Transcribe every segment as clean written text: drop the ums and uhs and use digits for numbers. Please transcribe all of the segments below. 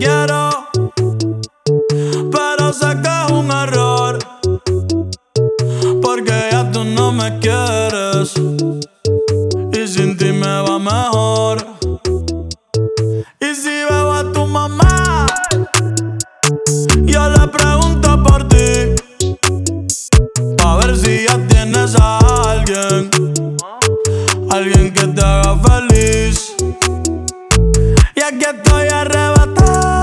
quiero, pero sé que es un error, porque ya tú no me quieres y sin ti me va mejor. Y si veo a tu mamá, yo le pregunto por ti, pa' ver si ya tienes a alguien, alguien que te haga feliz. Y aquí estoy arrebatado,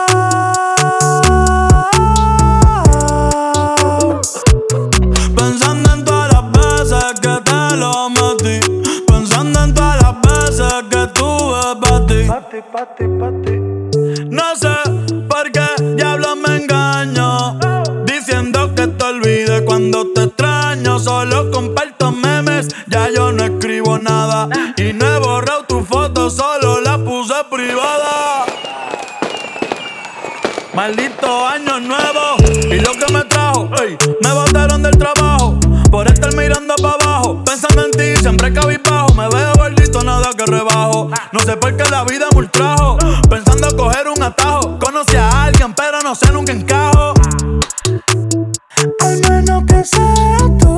pensando en todas las veces que te lo metí, pensando en todas las veces que tuve pa' ti. No sé por qué diablos me engaño, diciendo que te olvide cuando te extraño. Solo comparto memes, ya yo no escribo nada, y no he borrado tu foto, solo la puse privada. Maldito año nuevo y lo que me trajo, ey, me botaron del trabajo por estar mirando pa' abajo, pensando en ti, siempre cabizbajo. Me veo gordito, nada que rebajo, no sé por qué la vida me ultrajo, pensando coger un atajo. Conocí a alguien pero no sé, nunca encajo. Al menos que sea tú,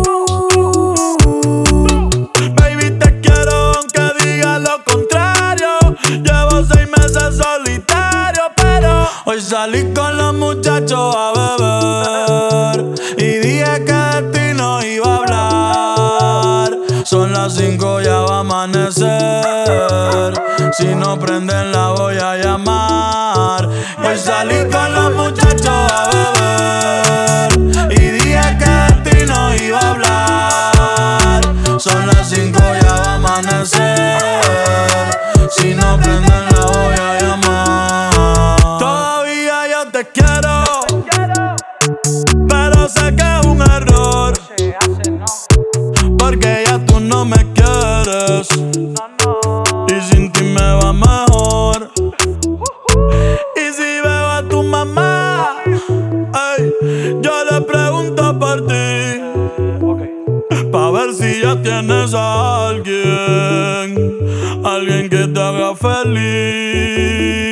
baby, te quiero aunque diga lo contrario. Llevo 6 meses solitario, pero hoy salí con los muchachos a beber y dije que de ti no iba a hablar. Son las 5, ya va a amanecer, si no prenden la voy a llamar. Hoy salí con los muchachos a beber y dije que de ti no iba a hablar. Son las 5, ya va a amanecer, si no prenden la voy a llamar. Todavía yo te quiero, pero sé que es un error, porque ya tú no me quieres y sin ti me va mejor. Y si veo a tu mamá, ey, yo le pregunto por ti, pa' ver si ya tienes a alguien, alguien que te haga feliz.